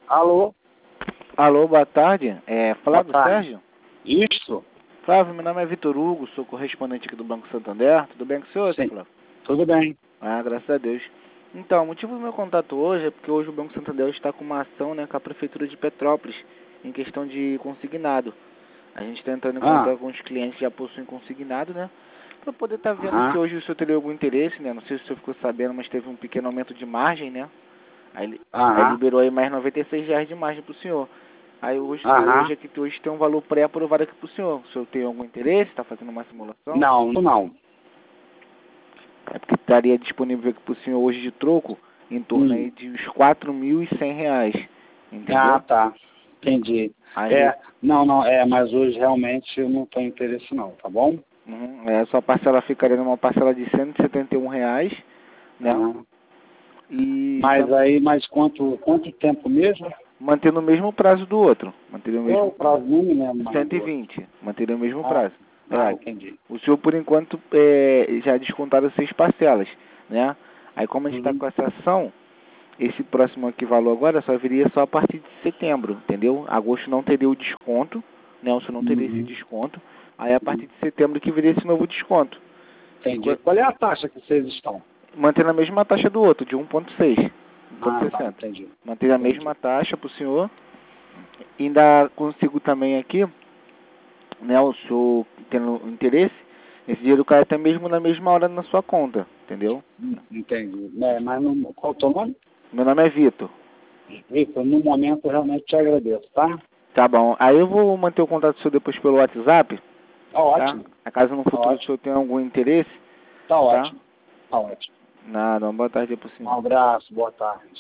Alô, Alô, boa tarde. boa Flávio tarde. Sérgio? Isso? Flávio, meu nome é Vitor Hugo, sou correspondente aqui do Banco Santander. Tudo bem com o senhor, seu Sim. Flávio? Tudo bem. Ah, graças a Deus. Então, o motivo do meu contato hoje é porque hoje o Banco Santander está com uma ação, né, com a Prefeitura de Petrópolis em questão de consignado. A gente está entrando em Ah, contato com os clientes que já possuem consignado, né, para poder estar vendo se aham, hoje o senhor teria algum interesse, né. Não sei se o senhor ficou sabendo, mas teve um pequeno aumento de margem, né. Aí aham, liberou aí mais R$ 96 de margem para o senhor. Aí hoje aham. aqui hoje tem um valor pré-aprovado aqui para o senhor. O senhor tem algum interesse? Está fazendo uma simulação? Não, não. É porque estaria disponível aqui para o senhor hoje de troco em torno Hum. aí de uns R$ 4.100. Ah, Entendeu? tá. Entendi. Aí Não, mas hoje realmente eu não tenho interesse não, tá bom? a sua parcela ficaria numa parcela de R$ 171, né? Aham. E Mas quanto tempo mesmo? mantendo o mesmo prazo do outro. Mantendo o Qual é mesmo o prazo mínimo mesmo, mais do outro? 120. Mantendo o mesmo Ah, prazo. É, entendi. o senhor, por enquanto, já descontaram 6 parcelas, né? Aí, como a gente está Uhum. com essa ação, esse próximo aqui valor agora só viria só a partir de setembro, entendeu? Agosto não teria o desconto, né? O senhor não teria esse Uhum. desconto. Aí, a partir Uhum. de setembro que viria esse novo desconto. E Entendi. Qual é a taxa que vocês estão? mantendo a mesma taxa do outro, de 1,6, Ah, tá, 1,60. entendi. Manter a mesma Entendi. taxa para o senhor. Ainda consigo também aqui, né, o senhor tendo interesse, esse dinheiro cai até mesmo na mesma hora na sua conta, entendeu? Entendi. Mas qual o teu nome? Meu nome é Vitor. Vitor, no momento eu realmente te agradeço, tá? Tá bom. Aí eu vou manter o contato do senhor depois pelo WhatsApp, Tá tá? ótimo, A caso no tá futuro o ótimo, senhor tenha algum interesse, tá tá? ótimo, tá ótimo. Nada, uma boa tarde pro Um senhor. abraço, boa tarde.